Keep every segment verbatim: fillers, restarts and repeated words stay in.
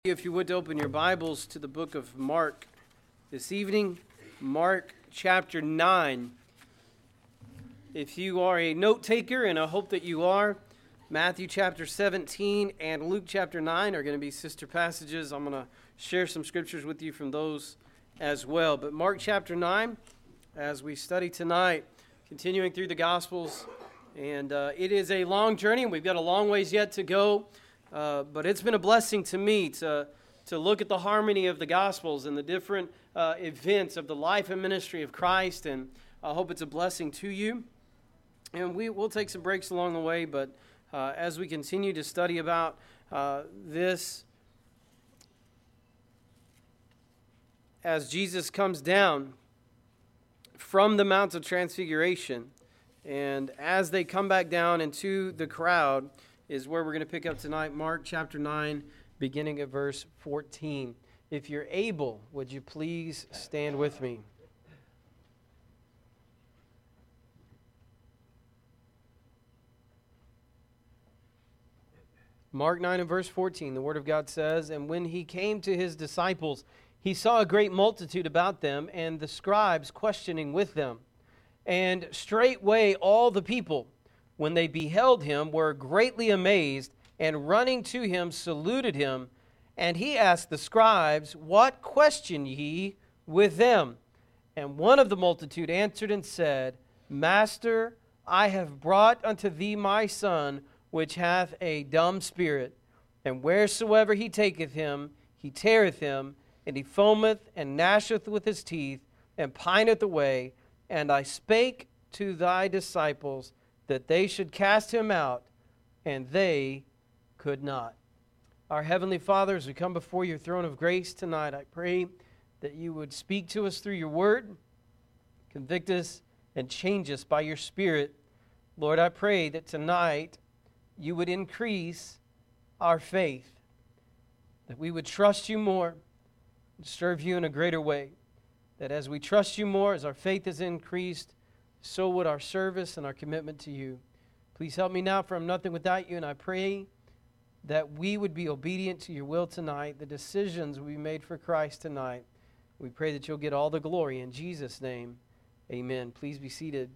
If you would to open your Bibles to the book of Mark this evening, Mark chapter nine. If you are a note taker, and I hope that you are, Matthew chapter seventeen and Luke chapter nine are going to be sister passages. I'm going to share some scriptures with you from those as well. But Mark chapter nine, as we study tonight, continuing through the Gospels, and uh, it is a long journey, and we've got a long ways yet to go. Uh, but it's been a blessing to me to, to look at the harmony of the Gospels and the different uh, events of the life and ministry of Christ, and I hope it's a blessing to you. And we will take some breaks along the way, but uh, as we continue to study about uh, this, as Jesus comes down from the Mount of Transfiguration, and as they come back down into the crowd, is where we're going to pick up tonight, Mark chapter nine, beginning at verse fourteen. If you're able, would you please stand with me? Mark nine and verse fourteen, the Word of God says, "And when he came to his disciples, he saw a great multitude about them, and the scribes questioning with them. And straightway all the people, when they beheld him, were greatly amazed, and running to him saluted him. And he asked the scribes, What question ye with them? And one of the multitude answered and said, Master, I have brought unto thee my son, which hath a dumb spirit. And wheresoever he taketh him, he teareth him, and he foameth and gnasheth with his teeth, and pineth away. And I spake to thy disciples, that they should cast him out, and they could not." Our Heavenly Father, as we come before your throne of grace tonight, I pray that you would speak to us through your word, convict us, and change us by your Spirit. Lord, I pray that tonight you would increase our faith, that we would trust you more and serve you in a greater way, that as we trust you more, as our faith is increased, so would our service and our commitment to you. Please help me now, for I'm nothing without you, and I pray that we would be obedient to your will tonight. The decisions we made for Christ tonight, we pray that you'll get all the glory. In Jesus' name, amen. Please be seated.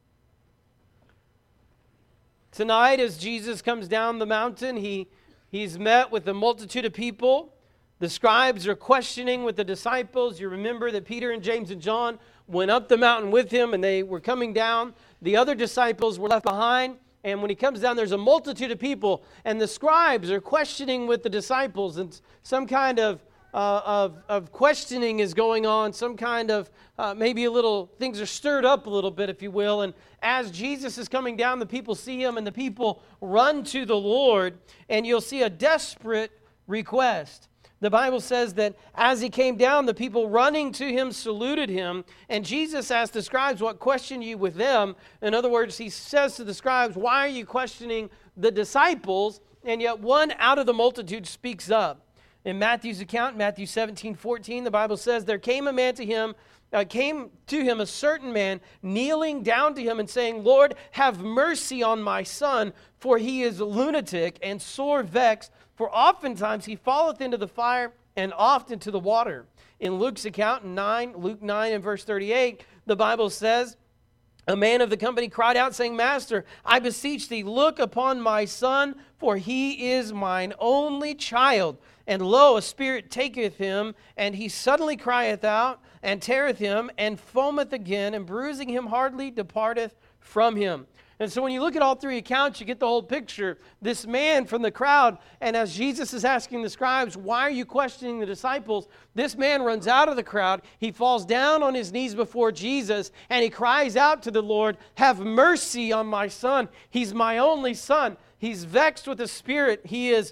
Tonight, as Jesus comes down the mountain, he, he's met with a multitude of people. The scribes are questioning with the disciples. You remember that Peter and James and John went up the mountain with him, and they were coming down. The other disciples were left behind, and when he comes down, there's a multitude of people, and the scribes are questioning with the disciples, and some kind of uh, of, of questioning is going on, some kind of, uh, maybe a little, things are stirred up a little bit, if you will, and as Jesus is coming down, the people see him, and the people run to the Lord, and you'll see a desperate request. The Bible says that as he came down, the people running to him saluted him. And Jesus asked the scribes, What question you with them? In other words, he says to the scribes, Why are you questioning the disciples? And yet one out of the multitude speaks up. In Matthew's account, Matthew seventeen fourteen, the Bible says, There came a man to him, uh, came to him a certain man, kneeling down to him and saying, Lord, have mercy on my son, for he is a lunatic and sore vexed. For oftentimes he falleth into the fire and oft into the water. In Luke's account, in nine, Luke nine and verse thirty-eight, the Bible says, A man of the company cried out, saying, Master, I beseech thee, look upon my son, for he is mine only child. And lo, a spirit taketh him, and he suddenly crieth out, and teareth him, and foameth again, and bruising him hardly departeth from him. And so when you look at all three accounts, you get the whole picture. This man from the crowd, and as Jesus is asking the scribes, why are you questioning the disciples? This man runs out of the crowd. He falls down on his knees before Jesus, and he cries out to the Lord, have mercy on my son. He's my only son. He's vexed with the spirit. He is,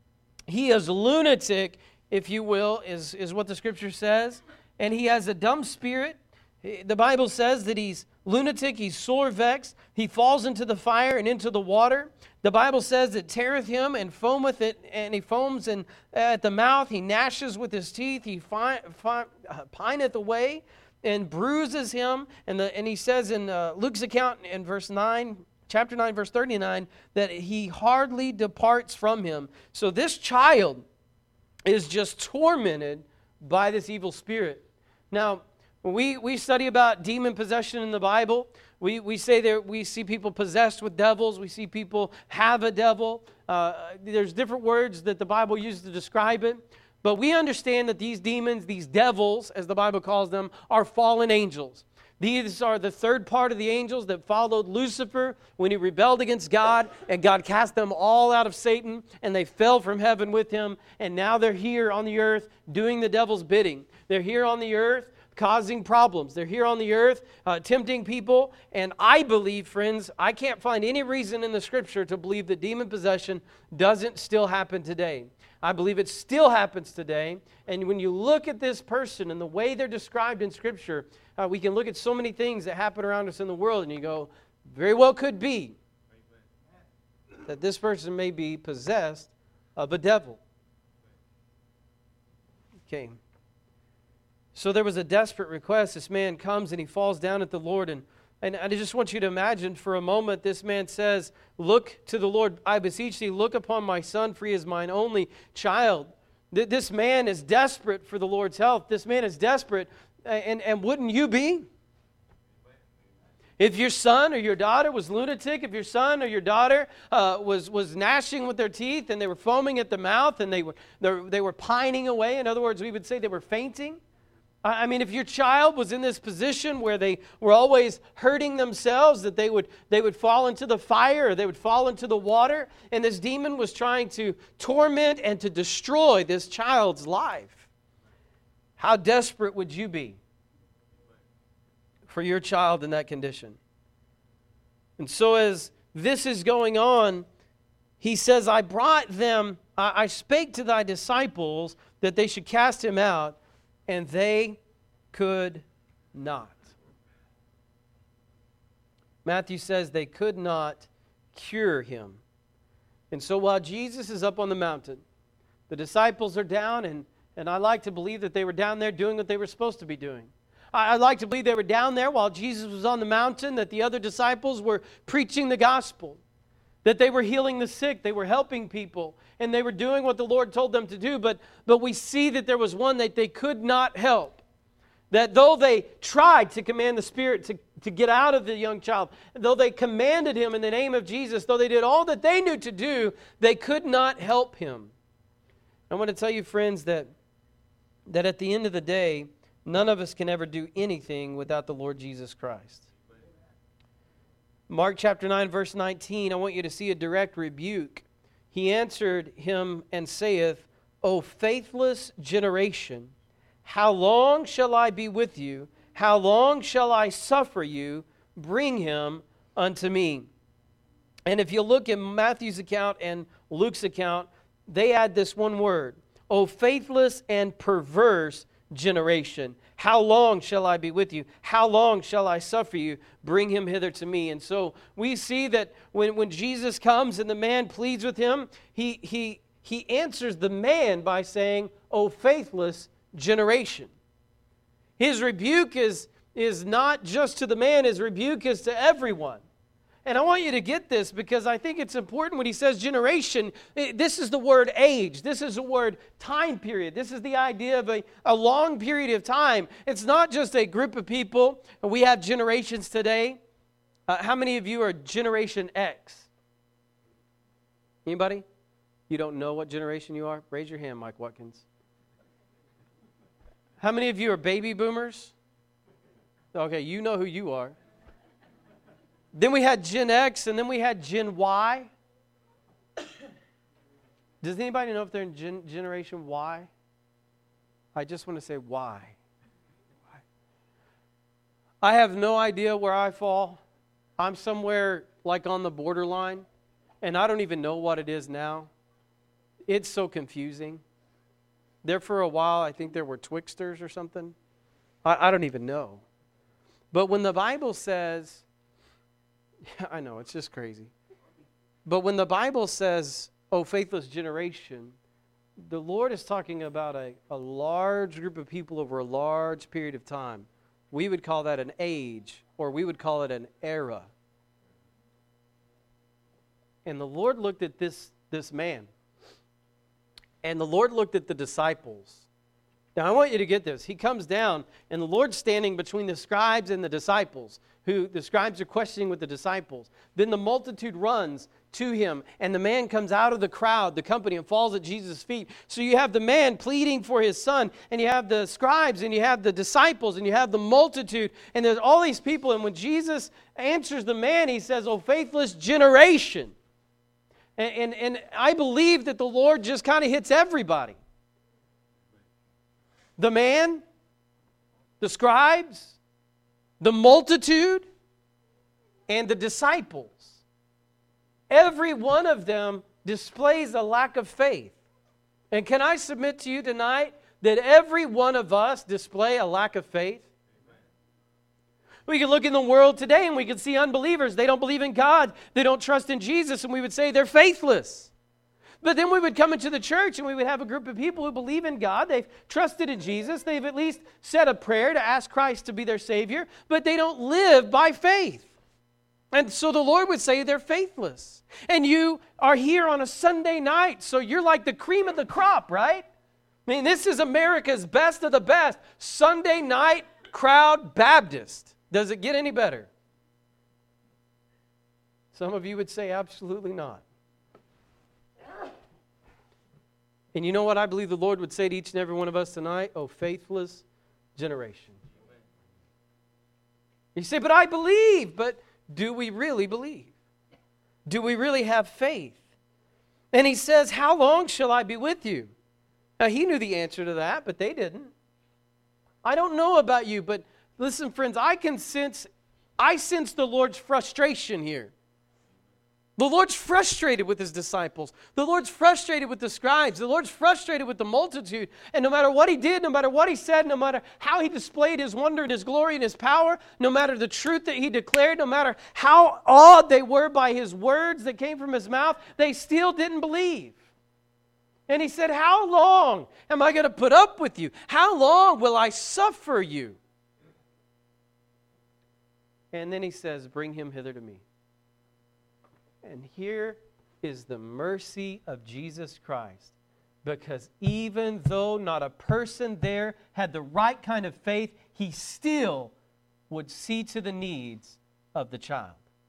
he is lunatic, if you will, is, is what the scripture says. And he has a dumb spirit. The Bible says that he's lunatic, he's sore vexed, he falls into the fire and into the water. The Bible says it teareth him and foameth it, and he foams in, at the mouth, he gnashes with his teeth, he fi, fi, uh, pineth away and bruises him. And, the, and he says in uh, Luke's account in verse nine, chapter nine, verse thirty-nine, that he hardly departs from him. So this child is just tormented by this evil spirit. Now, when we, we study about demon possession in the Bible, we, we say that we see people possessed with devils. We see people have a devil. Uh, there's different words that the Bible uses to describe it. But we understand that these demons, these devils, as the Bible calls them, are fallen angels. These are the third part of the angels that followed Lucifer when he rebelled against God, and God cast them all out of Satan, and they fell from heaven with him, and now they're here on the earth doing the devil's bidding. They're here on the earth causing problems. They're here on the earth uh, tempting people, and I believe, friends, I can't find any reason in the Scripture to believe that demon possession doesn't still happen today. I believe it still happens today, and when you look at this person and the way they're described in Scripture, uh, we can look at so many things that happen around us in the world, and you go, very well could be that this person may be possessed of a devil. Okay. So there was a desperate request. This man comes and he falls down at the Lord, and And I just want you to imagine for a moment, this man says, look to the Lord, I beseech thee, look upon my son, for he is mine only child. This man is desperate for the Lord's help. This man is desperate, and, and wouldn't you be? If your son or your daughter was lunatic, if your son or your daughter uh, was, was gnashing with their teeth, and they were foaming at the mouth, and they were, they were, they were pining away, in other words, we would say they were fainting. I mean, if your child was in this position where they were always hurting themselves, that they would they would fall into the fire, or they would fall into the water, and this demon was trying to torment and to destroy this child's life, how desperate would you be for your child in that condition? And so as this is going on, he says, I brought them, I, I spake to thy disciples that they should cast him out, and they could not. Matthew says they could not cure him. And so while Jesus is up on the mountain, the disciples are down, and, and I like to believe that they were down there doing what they were supposed to be doing. I, I like to believe they were down there while Jesus was on the mountain, that the other disciples were preaching the gospel, that they were healing the sick, they were helping people, and they were doing what the Lord told them to do. But, but we see that there was one that they could not help. That though they tried to command the spirit to, to get out of the young child, though they commanded him in the name of Jesus, though they did all that they knew to do, they could not help him. I want to tell you, friends, that, that at the end of the day, none of us can ever do anything without the Lord Jesus Christ. Mark chapter nine, verse nineteen, I want you to see a direct rebuke. He answered him and saith, O faithless generation, how long shall I be with you? How long shall I suffer you? Bring him unto me. And if you look in Matthew's account and Luke's account, they add this one word, O faithless and perverse generation. How long shall I be with you? How long shall I suffer you? Bring him hither to me. And so we see that when, when Jesus comes and the man pleads with him, he, he, he answers the man by saying, O faithless generation. His rebuke is, is not just to the man, his rebuke is to everyone. And I want you to get this because I think it's important when he says generation. This is the word age. This is the word time period. This is the idea of a, a long period of time. It's not just a group of people. We have generations today. Uh, how many of you are Generation X? Anybody? You don't know what generation you are? Raise your hand, Mike Watkins. How many of you are baby boomers? Okay, you know who you are. Then we had Gen X, and then we had Gen Y. Does anybody know if they're in gen- Generation Y? I just want to say why. I have no idea where I fall. I'm somewhere like on the borderline, and I don't even know what it is now. It's so confusing. There for a while, I think there were Twixters or something. I, I don't even know. But when the Bible says, I know, it's just crazy. But when the Bible says, O faithless generation, the Lord is talking about a, a large group of people over a large period of time. We would call that an age, or we would call it an era. And the Lord looked at this, this man, And the Lord looked at the disciples. Now, I want you to get this. He comes down, and the Lord's standing between the scribes and the disciples, who the scribes are questioning with the disciples. Then the multitude runs to him, and the man comes out of the crowd, the company, and falls at Jesus' feet. So you have the man pleading for his son, and you have the scribes, and you have the disciples, and you have the multitude, and there's all these people. And when Jesus answers the man, he says, "O faithless generation." And, and, and I believe that the Lord just kind of hits everybody. The man, the scribes, the multitude, and the disciples. Every one of them displays a lack of faith. And can I submit to you tonight that every one of us display a lack of faith? Amen. We can look in the world today and we can see unbelievers. They don't believe in God. They don't trust in Jesus, and we would say they're faithless. But then we would come into the church and we would have a group of people who believe in God. They've trusted in Jesus. They've at least said a prayer to ask Christ to be their Savior, but they don't live by faith. And so the Lord would say they're faithless. And you are here on a Sunday night, so you're like the cream of the crop, right? I mean, this is America's best of the best. Sunday night crowd Baptist. Does it get any better? Some of you would say absolutely not. And you know what I believe the Lord would say to each and every one of us tonight? Oh, faithless generation. You say, but I believe. But do we really believe? Do we really have faith? And he says, how long shall I be with you? Now, he knew the answer to that, but they didn't. I don't know about you, but listen, friends, I can sense, I sense the Lord's frustration here. The Lord's frustrated with his disciples. The Lord's frustrated with the scribes. The Lord's frustrated with the multitude. And no matter what he did, no matter what he said, no matter how he displayed his wonder and his glory and his power, no matter the truth that he declared, no matter how awed they were by his words that came from his mouth, they still didn't believe. And he said, how long am I going to put up with you? How long will I suffer you? And then he says, bring him hither to me. And here is the mercy of Jesus Christ. Because even though not a person there had the right kind of faith, he still would see to the needs of the child.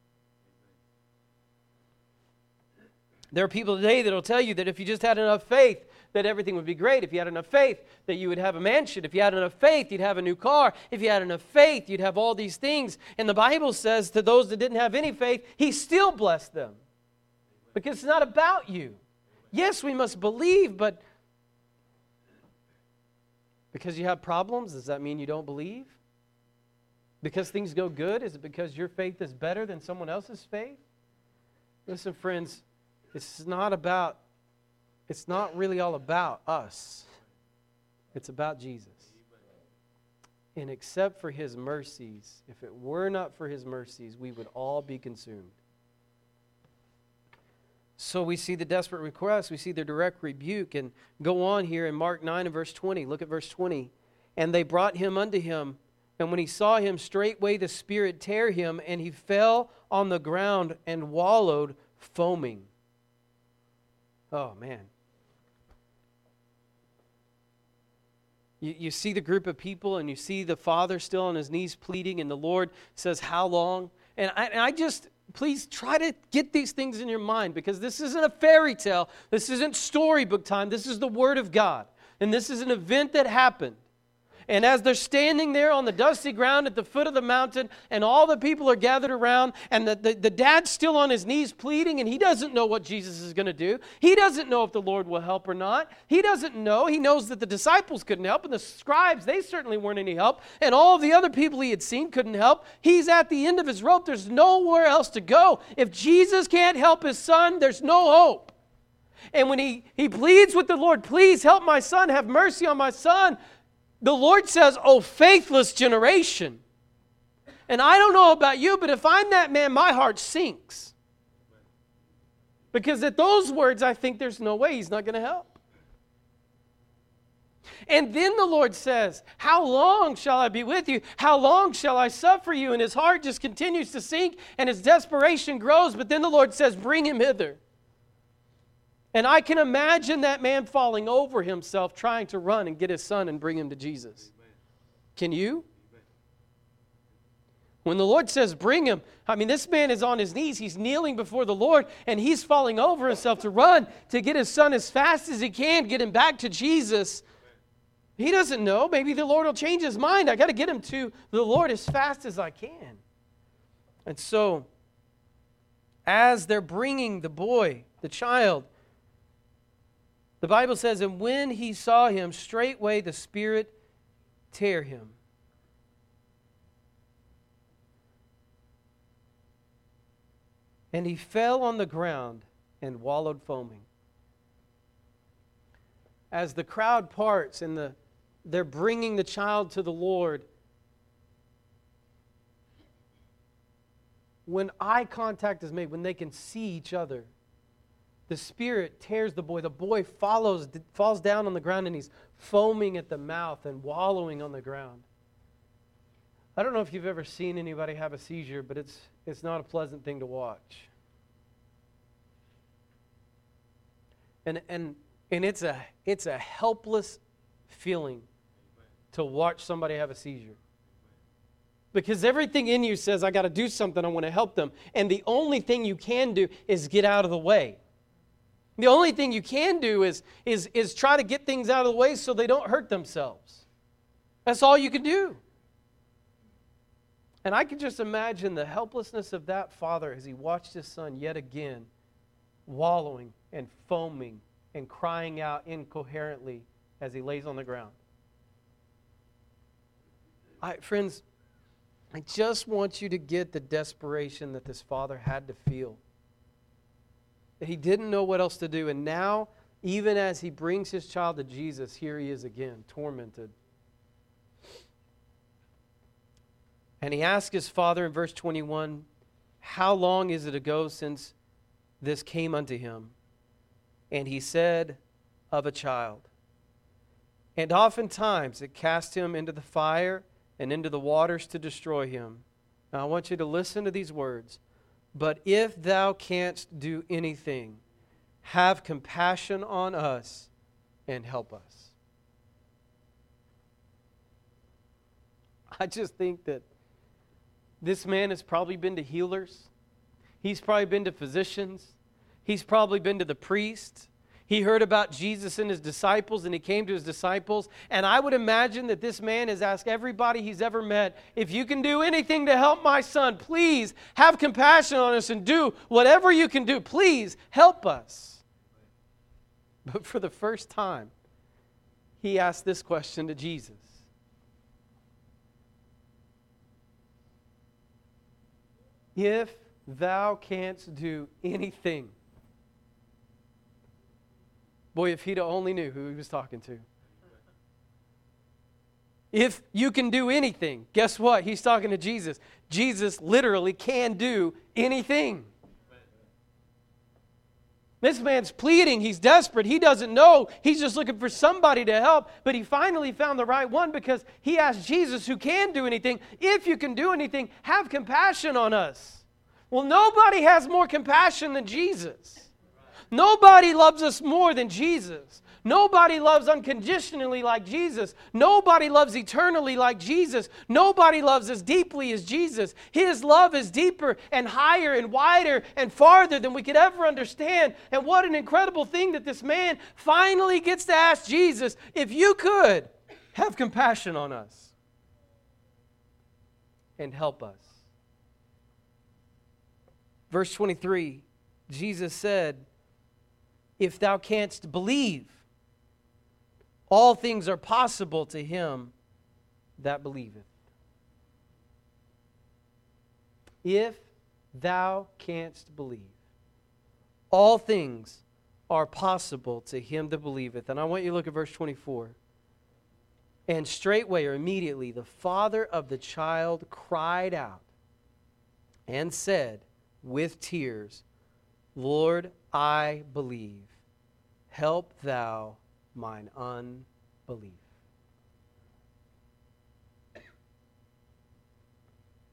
There are people today that will tell you that if you just had enough faith, that everything would be great. If you had enough faith, that you would have a mansion. If you had enough faith, you'd have a new car. If you had enough faith, you'd have all these things. And the Bible says to those that didn't have any faith, he still blessed them. Because it's not about you. Yes, we must believe, but because you have problems, does that mean you don't believe? Because things go good, is it because your faith is better than someone else's faith? Listen, friends, it's not about It's not really all about us. It's about Jesus. And except for his mercies, if it were not for his mercies, we would all be consumed. So we see the desperate request. We see the direct rebuke. And go on here in Mark nine and verse twenty. Look at verse twenty. And they brought him unto him. And when he saw him, straightway the spirit tear him, and he fell on the ground and wallowed, foaming. Oh, man. You, you see the group of people, and you see the father still on his knees pleading, and the Lord says, how long? And I, and I just, please try to get these things in your mind, because this isn't a fairy tale. This isn't storybook time. This is the Word of God. And this is an event that happened. And as they're standing there on the dusty ground at the foot of the mountain, and all the people are gathered around, and the, the, the dad's still on his knees pleading, and he doesn't know what Jesus is going to do. He doesn't know if the Lord will help or not. He doesn't know. He knows that the disciples couldn't help, and the scribes, they certainly weren't any help, and all of the other people he had seen couldn't help. He's at the end of his rope. There's nowhere else to go. If Jesus can't help his son, there's no hope. And when he, he pleads with the Lord, please help my son, have mercy on my son, the Lord says, oh, faithless generation. And I don't know about you, but if I'm that man, my heart sinks. Because at those words, I think there's no way he's not going to help. And then the Lord says, how long shall I be with you? How long shall I suffer you? And his heart just continues to sink, and his desperation grows. But then the Lord says, bring him hither. And I can imagine that man falling over himself trying to run and get his son and bring him to Jesus. Can you? When the Lord says bring him, I mean, this man is on his knees. He's kneeling before the Lord, and he's falling over himself to run to get his son as fast as he can, get him back to Jesus. He doesn't know. Maybe the Lord will change his mind. I got to get him to the Lord as fast as I can. And so, as they're bringing the boy, the child, the Bible says, and when he saw him, straightway the Spirit tear him. And he fell on the ground and wallowed foaming. As the crowd parts and the, they're bringing the child to the Lord, when eye contact is made, when they can see each other, the Spirit tears the boy. The boy follows, falls down on the ground, and he's foaming at the mouth and wallowing on the ground. I don't know if you've ever seen anybody have a seizure, but it's it's not a pleasant thing to watch. And and and it's a it's a helpless feeling to watch somebody have a seizure. Because everything in you says, I got to do something, I want to help them. And the only thing you can do is get out of the way. The only thing you can do is, is, is try to get things out of the way so they don't hurt themselves. That's all you can do. And I can just imagine the helplessness of that father as he watched his son yet again wallowing and foaming and crying out incoherently as he lays on the ground. I, friends, I just want you to get the desperation that this father had to feel. That he didn't know what else to do. And now, even as he brings his child to Jesus, here he is again, tormented. And he asked his father in verse twenty-one, how long is it ago since this came unto him? And he said, of a child. And oftentimes it cast him into the fire and into the waters to destroy him. Now I want you to listen to these words. But if thou canst do anything, have compassion on us and help us. I just think that this man has probably been to healers. He's probably been to physicians. He's probably been to the priests. He heard about Jesus and his disciples, and he came to his disciples. And I would imagine that this man has asked everybody he's ever met, if you can do anything to help my son, please have compassion on us and do whatever you can do. Please help us. But for the first time, he asked this question to Jesus. If thou canst do anything. Boy, if he'd only knew who he was talking to. If you can do anything, guess what? He's talking to Jesus. Jesus literally can do anything. This man's pleading. He's desperate. He doesn't know. He's just looking for somebody to help. But he finally found the right one because he asked Jesus, who can do anything, if you can do anything, have compassion on us. Well, nobody has more compassion than Jesus. Nobody loves us more than Jesus. Nobody loves unconditionally like Jesus. Nobody loves eternally like Jesus. Nobody loves as deeply as Jesus. His love is deeper and higher and wider and farther than we could ever understand. And what an incredible thing that this man finally gets to ask Jesus, if you could, have compassion on us and help us. Verse twenty-three, Jesus said, if thou canst believe, all things are possible to him that believeth. If thou canst believe, all things are possible to him that believeth. And I want you to look at verse twenty-four. And straightway or immediately the father of the child cried out and said with tears, Lord, I believe. Help thou mine unbelief.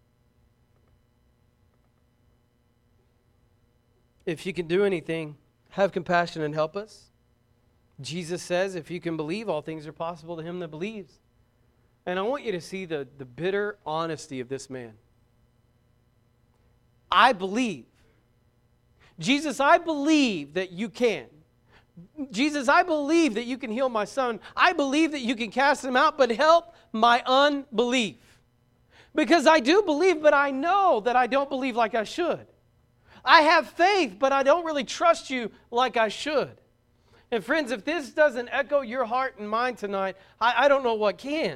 If you can do anything, have compassion and help us. Jesus says, if you can believe, all things are possible to him that believes. And I want you to see the, the bitter honesty of this man. I believe. Jesus, I believe that you can. Jesus, I believe that you can heal my son. I believe that you can cast him out, but help my unbelief. Because I do believe, but I know that I don't believe like I should. I have faith, but I don't really trust you like I should. And friends, if this doesn't echo your heart and mind tonight, I, I don't know what can.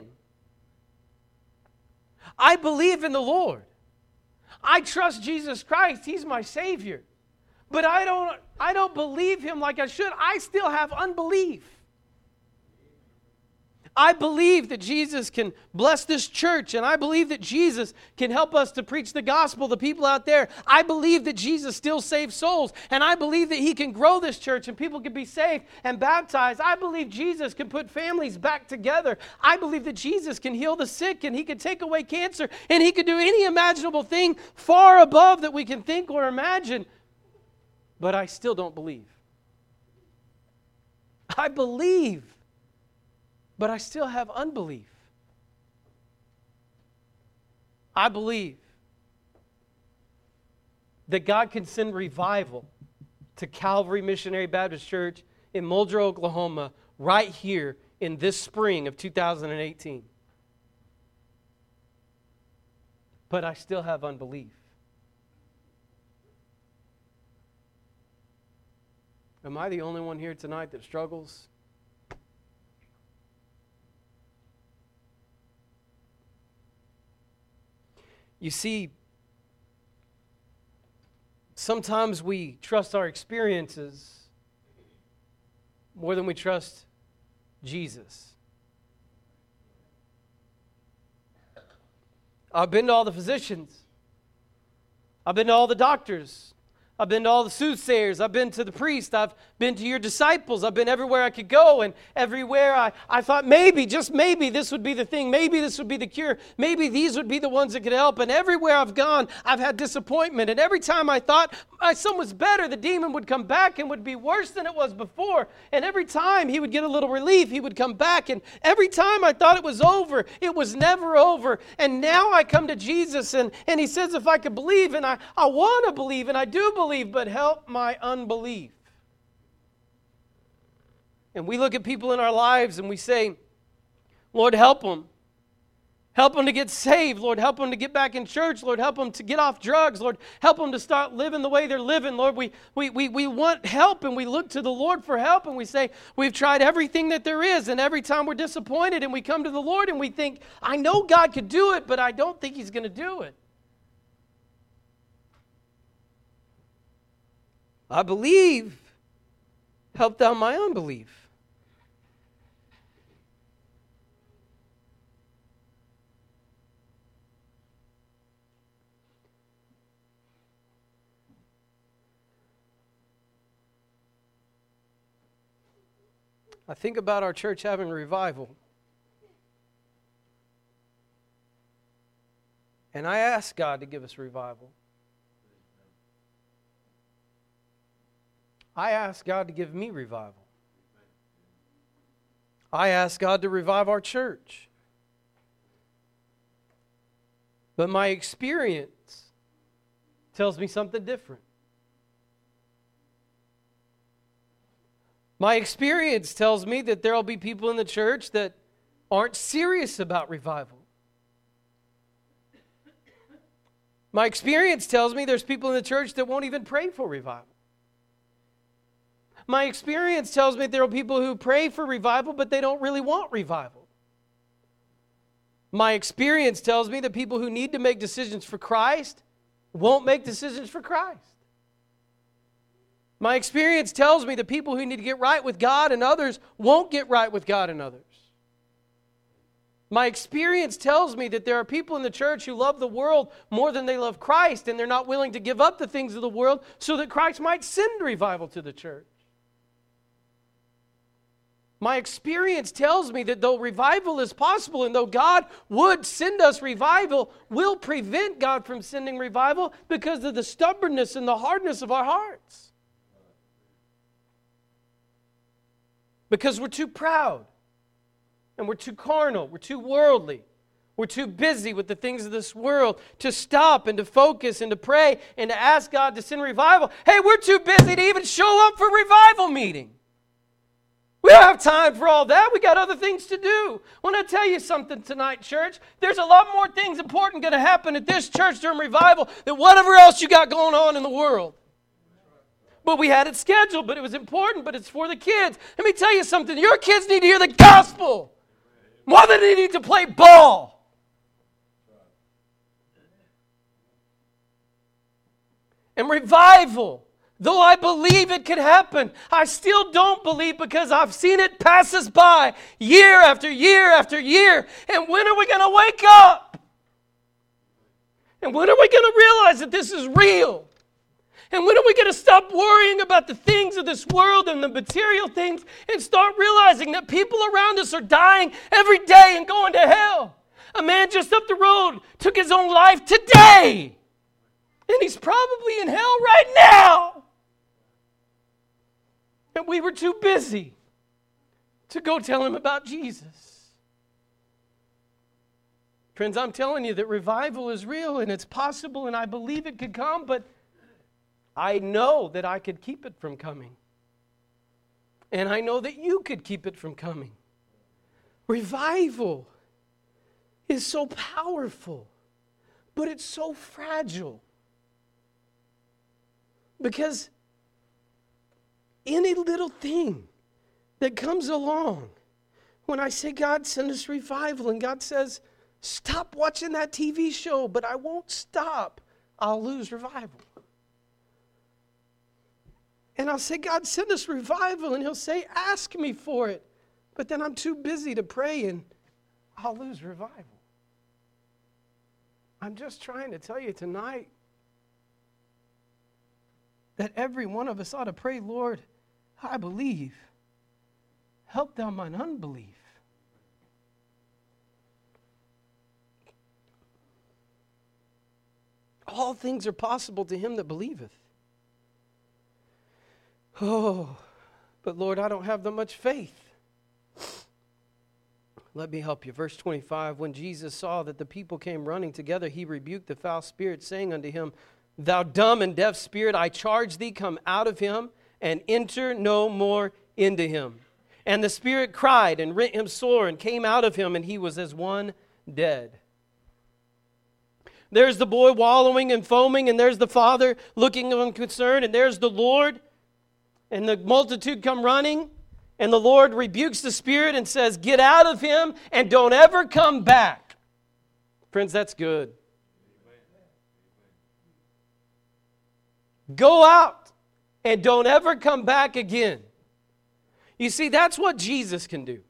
I believe in the Lord. I trust Jesus Christ. He's my Savior. But I don't, I don't believe him like I should. I still have unbelief. I believe that Jesus can bless this church, and I believe that Jesus can help us to preach the gospel to people out there. I believe that Jesus still saves souls, and I believe that he can grow this church and people can be saved and baptized. I believe Jesus can put families back together. I believe that Jesus can heal the sick, and he can take away cancer, and he can do any imaginable thing far above that we can think or imagine. But I still don't believe. I believe, but I still have unbelief. I believe that God can send revival to Calvary Missionary Baptist Church in Muldrow, Oklahoma, right here in this spring of two thousand eighteen. But I still have unbelief. Am I the only one here tonight that struggles? You see, sometimes we trust our experiences more than we trust Jesus. I've been to all the physicians. I've been to all the doctors. I've been to all the soothsayers. I've been to the priest. I've been to your disciples. I've been everywhere I could go. And everywhere I, I thought maybe, just maybe, this would be the thing. Maybe this would be the cure. Maybe these would be the ones that could help. And everywhere I've gone, I've had disappointment. And every time I thought my son was better, the demon would come back and would be worse than it was before. And every time he would get a little relief, he would come back. And every time I thought it was over, it was never over. And now I come to Jesus and, and he says if I could believe, and I, I want to believe, and I do believe, but help my unbelief. And we look at people in our lives and we say, Lord, help them. Help them to get saved. Lord, help them to get back in church. Lord, help them to get off drugs. Lord, help them to start living the way they're living. Lord, we, we, we, we want help, and we look to the Lord for help, and we say, we've tried everything that there is, and every time we're disappointed, and we come to the Lord and we think, I know God could do it, but I don't think he's going to do it. I believe, help thou my unbelief. I think about our church having revival. And I ask God to give us revival. I ask God to give me revival. I ask God to revive our church. But my experience tells me something different. My experience tells me that there will be people in the church that aren't serious about revival. My experience tells me there's people in the church that won't even pray for revival. My experience tells me there are people who pray for revival, but they don't really want revival. My experience tells me that people who need to make decisions for Christ won't make decisions for Christ. My experience tells me that people who need to get right with God and others won't get right with God and others. My experience tells me that there are people in the church who love the world more than they love Christ, and they're not willing to give up the things of the world so that Christ might send revival to the church. My experience tells me that though revival is possible and though God would send us revival, will prevent God from sending revival because of the stubbornness and the hardness of our hearts. Because we're too proud. And we're too carnal. We're too worldly. We're too busy with the things of this world to stop and to focus and to pray and to ask God to send revival. Hey, we're too busy to even show up for revival meeting. We don't have time for all that. We got other things to do. I want to tell you something tonight, church. There's a lot more things important going to happen at this church during revival than whatever else you got going on in the world. But we had it scheduled, but it was important, but it's for the kids. Let me tell you something. Your kids need to hear the gospel more than they need to play ball. And revival, though I believe it could happen, I still don't believe because I've seen it pass us by year after year after year. And when are we going to wake up? And when are we going to realize that this is real? And when are we going to stop worrying about the things of this world and the material things and start realizing that people around us are dying every day and going to hell? A man just up the road took his own life today. And he's probably in hell right now. And we were too busy to go tell him about Jesus. Friends, I'm telling you that revival is real and it's possible and I believe it could come, but I know that I could keep it from coming. And I know that you could keep it from coming. Revival is so powerful, but it's so fragile. Because any little thing that comes along, when I say, God, send us revival, and God says, stop watching that T V show, but I won't stop, I'll lose revival. And I'll say, God, send us revival, and He'll say, ask me for it. But then I'm too busy to pray, and I'll lose revival. I'm just trying to tell you tonight that every one of us ought to pray, Lord, I believe. Help thou mine unbelief. All things are possible to him that believeth. Oh, but Lord, I don't have that much faith. Let me help you. Verse twenty-five, when Jesus saw that the people came running together, he rebuked the foul spirit, saying unto him, Thou dumb and deaf spirit, I charge thee, come out of him, and enter no more into him. And the spirit cried and rent him sore, and came out of him, and he was as one dead. There's the boy wallowing and foaming, and there's the father looking unconcerned, and there's the Lord, and the multitude come running, and the Lord rebukes the spirit and says, get out of him, and don't ever come back. Friends, that's good. Go out and don't ever come back again. You see, that's what Jesus can do.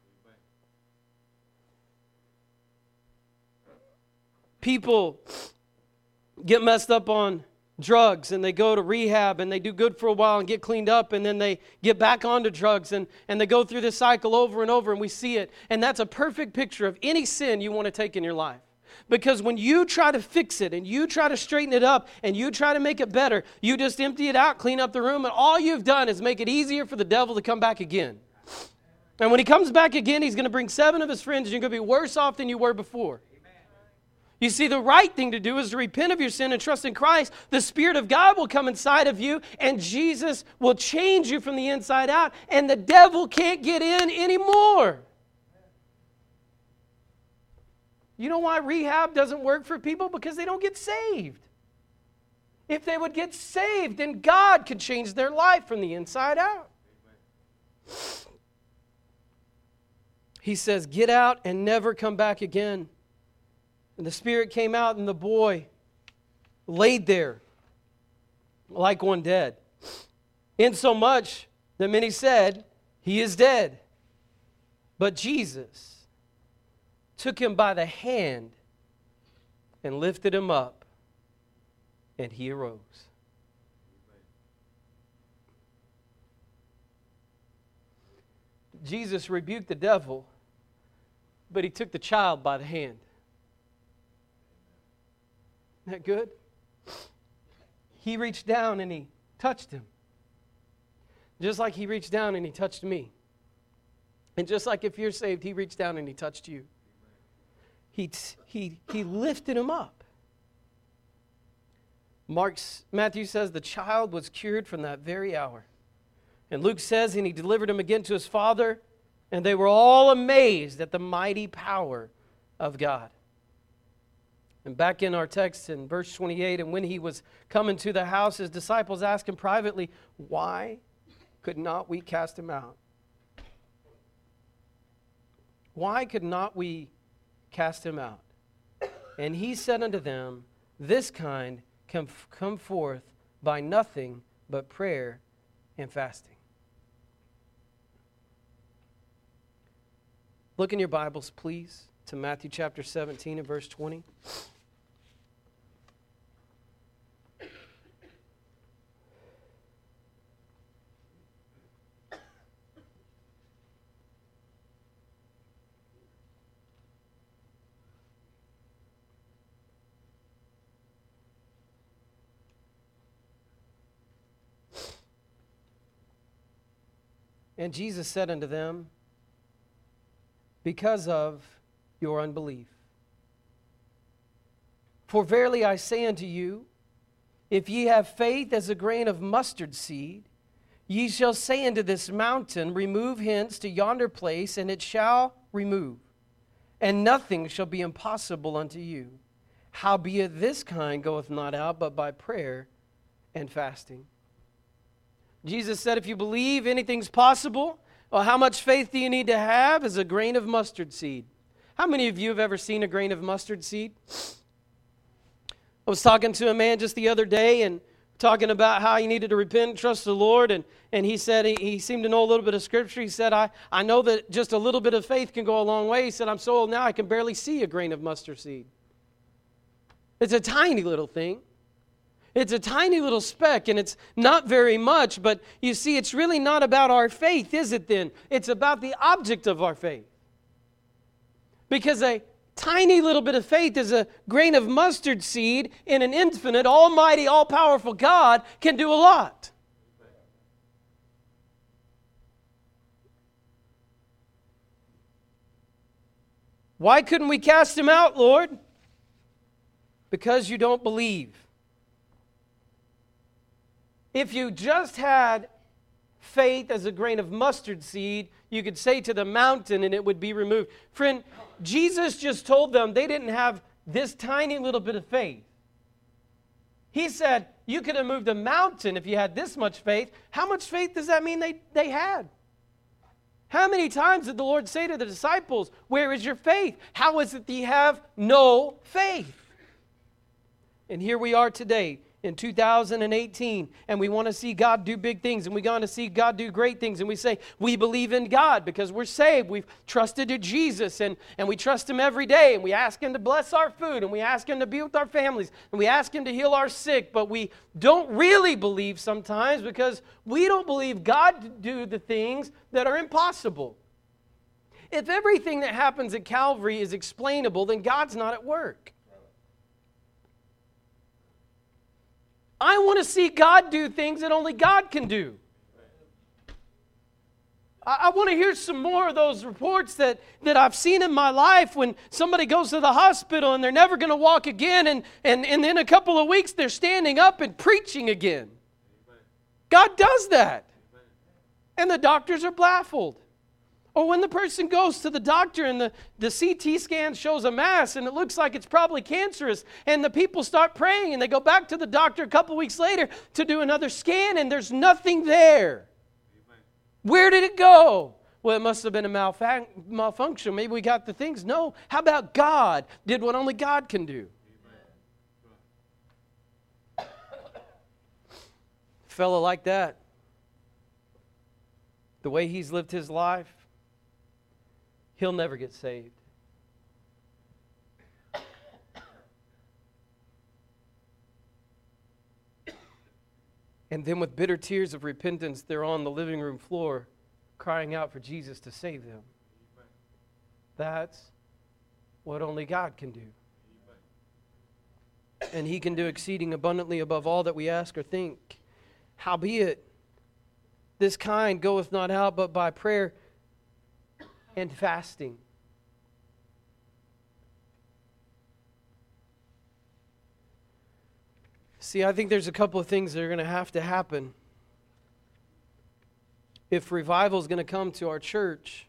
People get messed up on drugs and they go to rehab and they do good for a while and get cleaned up and then they get back onto drugs and, and they go through this cycle over and over and we see it. And that's a perfect picture of any sin you want to take in your life. Because when you try to fix it and you try to straighten it up and you try to make it better, you just empty it out, clean up the room, and all you've done is make it easier for the devil to come back again. And when he comes back again, he's going to bring seven of his friends and you're going to be worse off than you were before. You see, the right thing to do is to repent of your sin and trust in Christ. The Spirit of God will come inside of you and Jesus will change you from the inside out and the devil can't get in anymore. You know why rehab doesn't work for people? Because they don't get saved. If they would get saved, then God could change their life from the inside out. He says, get out and never come back again. And the spirit came out and the boy laid there like one dead. Insomuch that many said, he is dead. But Jesus took him by the hand and lifted him up, and he arose. Jesus rebuked the devil, but he took the child by the hand. Isn't that good? He reached down and he touched him. Just like he reached down and he touched me. And just like if you're saved, he reached down and he touched you. He, he, he lifted him up. Mark's, Matthew says the child was cured from that very hour. And Luke says, and he delivered him again to his father, and they were all amazed at the mighty power of God. And back in our text in verse twenty-eight, and when he was coming to the house, his disciples asked him privately, why could not we cast him out? Why could not we cast him out? And he said unto them, this kind can come forth by nothing but prayer and fasting. Look in your Bibles, please, to Matthew chapter seventeen and verse twenty. And Jesus said unto them, because of your unbelief. For verily I say unto you, if ye have faith as a grain of mustard seed, ye shall say unto this mountain, remove hence to yonder place, and it shall remove. And nothing shall be impossible unto you. Howbeit this kind goeth not out, but by prayer and fasting. Jesus said, if you believe anything's possible, well, how much faith do you need to have? As a grain of mustard seed. How many of you have ever seen a grain of mustard seed? I was talking to a man just the other day and talking about how he needed to repent and trust the Lord. And, and he said he, he seemed to know a little bit of Scripture. He said, I, I know that just a little bit of faith can go a long way. He said, I'm so old now I can barely see a grain of mustard seed. It's a tiny little thing. It's a tiny little speck, and it's not very much, but you see, it's really not about our faith, is it then? It's about the object of our faith. Because a tiny little bit of faith is a grain of mustard seed in an infinite, almighty, all-powerful God can do a lot. Why couldn't we cast him out, Lord? Because you don't believe. If you just had faith as a grain of mustard seed, you could say to the mountain and it would be removed. Friend, Jesus just told them they didn't have this tiny little bit of faith. He said, you could have moved a mountain if you had this much faith. How much faith does that mean they, they had? How many times did the Lord say to the disciples, where is your faith? How is it that you have no faith? And here we are today in two thousand eighteen, and we want to see God do big things, and we want to see God do great things, and we say, we believe in God because we're saved. We've trusted in Jesus, and, and we trust Him every day, and we ask Him to bless our food, and we ask Him to be with our families, and we ask Him to heal our sick, but we don't really believe sometimes because we don't believe God to do the things that are impossible. If everything that happens at Calvary is explainable, then God's not at work. I want to see God do things that only God can do. I, I want to hear some more of those reports that, that I've seen in my life when somebody goes to the hospital and they're never going to walk again, and, and, and in a couple of weeks they're standing up and preaching again. God does that. And the doctors are baffled. Or when the person goes to the doctor and the, the C T scan shows a mass and it looks like it's probably cancerous, and the people start praying and they go back to the doctor a couple weeks later to do another scan and there's nothing there. Amen. Where did it go? Well, it must have been a malfun- malfunction. Maybe we got the things. No. How about God did what only God can do? A fellow like that, the way he's lived his life, he'll never get saved. And then with bitter tears of repentance, they're on the living room floor crying out for Jesus to save them. That's what only God can do. And He can do exceeding abundantly above all that we ask or think. Howbeit, this kind goeth not out but by prayer and fasting. See, I think there's a couple of things that are going to have to happen if revival is going to come to our church.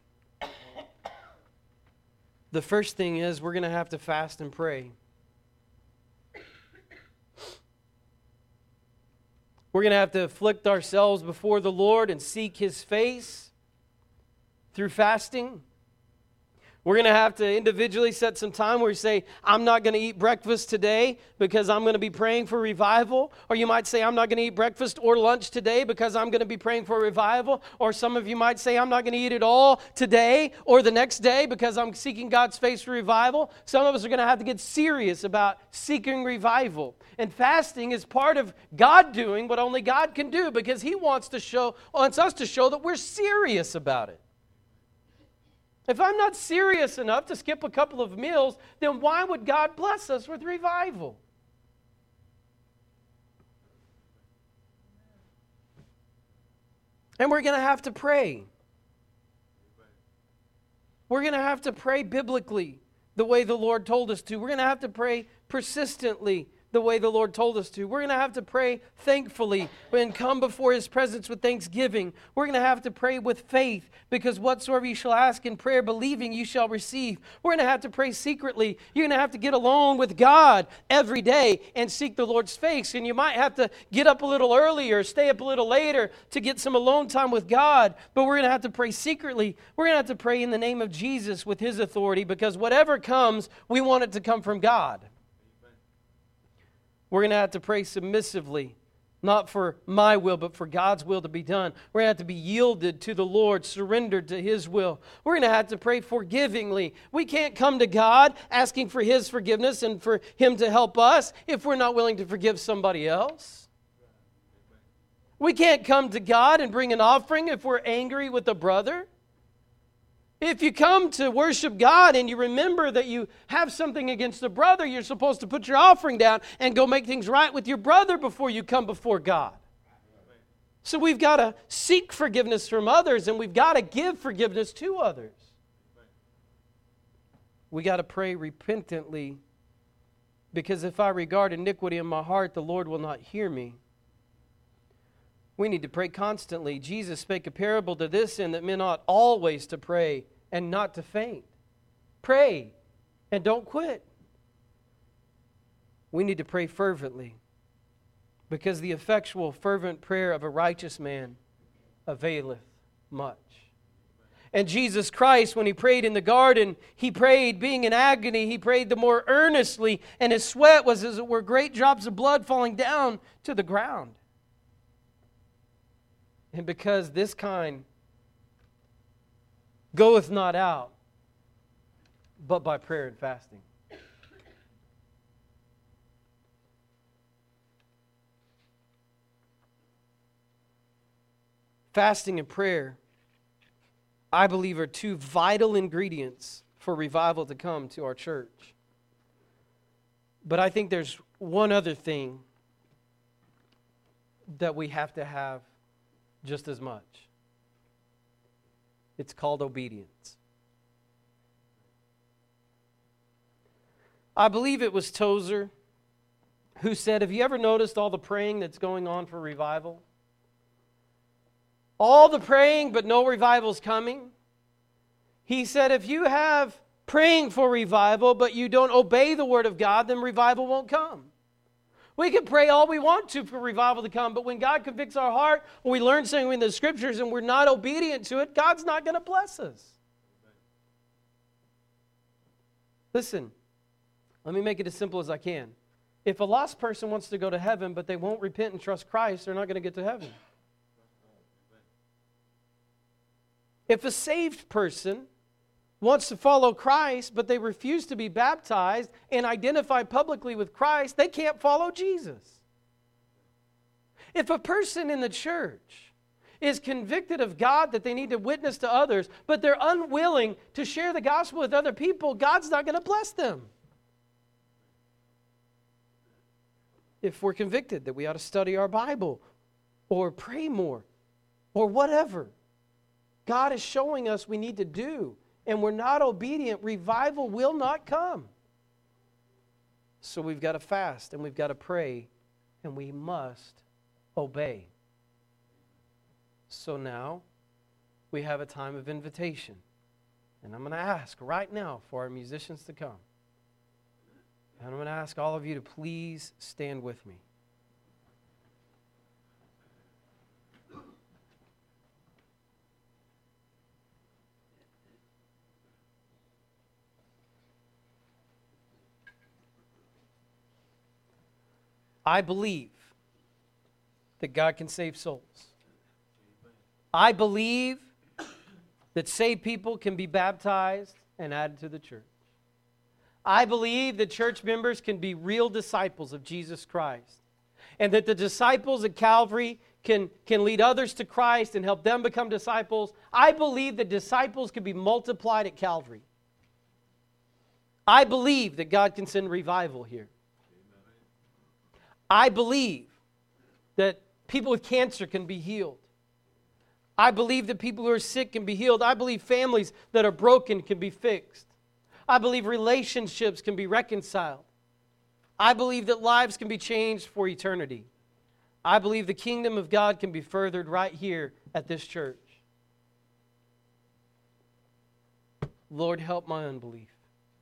The first thing is we're going to have to fast and pray. We're going to have to afflict ourselves before the Lord and seek His face through fasting. We're going to have to individually set some time where we say, I'm not going to eat breakfast today because I'm going to be praying for revival. Or you might say, I'm not going to eat breakfast or lunch today because I'm going to be praying for revival. Or some of you might say, I'm not going to eat it all today or the next day because I'm seeking God's face for revival. Some of us are going to have to get serious about seeking revival. And fasting is part of God doing what only God can do, because He wants to show, wants us to show that we're serious about it. If I'm not serious enough to skip a couple of meals, then why would God bless us with revival? And we're going to have to pray. We're going to have to pray biblically the way the Lord told us to. We're going to have to pray persistently the way the Lord told us to. We're going to have to pray thankfully and come before His presence with thanksgiving. We're going to have to pray with faith, because whatsoever you shall ask in prayer, believing, you shall receive. We're going to have to pray secretly. You're going to have to get alone with God every day and seek the Lord's face. And you might have to get up a little earlier, stay up a little later to get some alone time with God. But we're going to have to pray secretly. We're going to have to pray in the name of Jesus with His authority, because whatever comes, we want it to come from God. We're going to have to pray submissively, not for my will, but for God's will to be done. We're going to have to be yielded to the Lord, surrendered to His will. We're going to have to pray forgivingly. We can't come to God asking for His forgiveness and for Him to help us if we're not willing to forgive somebody else. We can't come to God and bring an offering if we're angry with a brother. If you come to worship God and you remember that you have something against a brother, you're supposed to put your offering down and go make things right with your brother before you come before God. So we've got to seek forgiveness from others, and we've got to give forgiveness to others. We got to pray repentantly, because if I regard iniquity in my heart, the Lord will not hear me. We need to pray constantly. Jesus spake a parable to this end, that men ought always to pray and not to faint. Pray and don't quit. We need to pray fervently, because the effectual, fervent prayer of a righteous man availeth much. And Jesus Christ, when He prayed in the garden, He prayed being in agony. He prayed the more earnestly, and His sweat was as it were great drops of blood falling down to the ground. And because this kind goeth not out, but by prayer and fasting. Fasting and prayer, I believe, are two vital ingredients for revival to come to our church. But I think there's one other thing that we have to have just as much. It's called obedience. I believe it was Tozer who said, have you ever noticed all the praying that's going on for revival? All the praying, but no revival's coming. He said, if you have praying for revival, but you don't obey the Word of God, then revival won't come. We can pray all we want to for revival to come, but when God convicts our heart, or we learn something in the Scriptures and we're not obedient to it, God's not going to bless us. Listen, let me make it as simple as I can. If a lost person wants to go to heaven, but they won't repent and trust Christ, they're not going to get to heaven. If a saved person wants to follow Christ, but they refuse to be baptized and identify publicly with Christ, they can't follow Jesus. If a person in the church is convicted of God that they need to witness to others, but they're unwilling to share the gospel with other people, God's not going to bless them. If we're convicted that we ought to study our Bible or pray more or whatever God is showing us we need to do and we're not obedient, revival will not come. So we've got to fast and we've got to pray and we must obey. So now we have a time of invitation. And I'm going to ask right now for our musicians to come. And I'm going to ask all of you to please stand with me. I believe that God can save souls. I believe that saved people can be baptized and added to the church. I believe that church members can be real disciples of Jesus Christ, and that the disciples at Calvary can, can lead others to Christ and help them become disciples. I believe that disciples can be multiplied at Calvary. I believe that God can send revival here. I believe that people with cancer can be healed. I believe that people who are sick can be healed. I believe families that are broken can be fixed. I believe relationships can be reconciled. I believe that lives can be changed for eternity. I believe the kingdom of God can be furthered right here at this church. Lord, help my unbelief.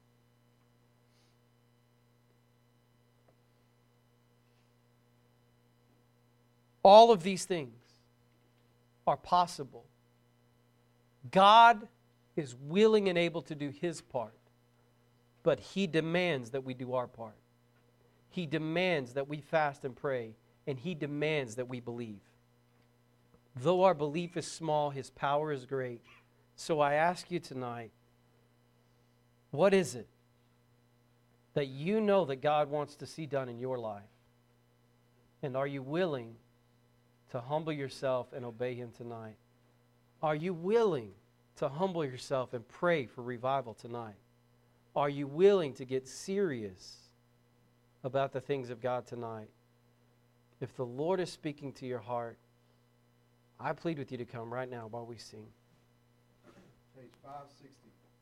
All of these things are possible. God is willing and able to do His part, but He demands that we do our part. He demands that we fast and pray, and He demands that we believe. Though our belief is small, His power is great. So I ask you tonight, what is it that you know that God wants to see done in your life? And are you willing to humble yourself and obey Him tonight? Are you willing to humble yourself and pray for revival tonight? Are you willing to get serious about the things of God tonight? If the Lord is speaking to your heart, I plead with you to come right now while we sing. Page five sixty.